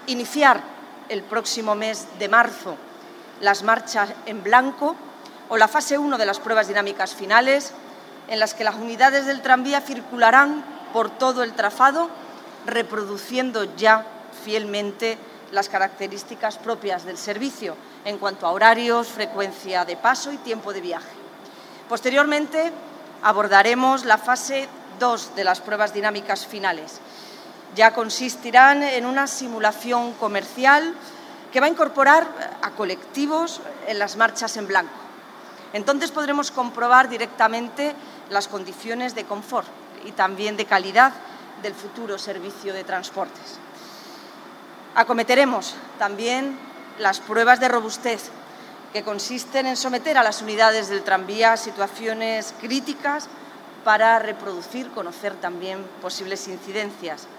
iniciar el próximo mes de marzo las marchas en blanco o la fase 1 de las pruebas dinámicas finales, en las que las unidades del tranvía circularán por todo el trazado, reproduciendo ya fielmente las características propias del servicio en cuanto a horarios, frecuencia de paso y tiempo de viaje. Posteriormente, abordaremos la fase 2 de las pruebas dinámicas finales. Ya consistirán en una simulación comercial que va a incorporar a colectivos en las marchas en blanco. Entonces podremos comprobar directamente las condiciones de confort y también de calidad del futuro servicio de transportes. Acometeremos también las pruebas de robustez, que consisten en someter a las unidades del tranvía a situaciones críticas para reproducir, conocer también posibles incidencias.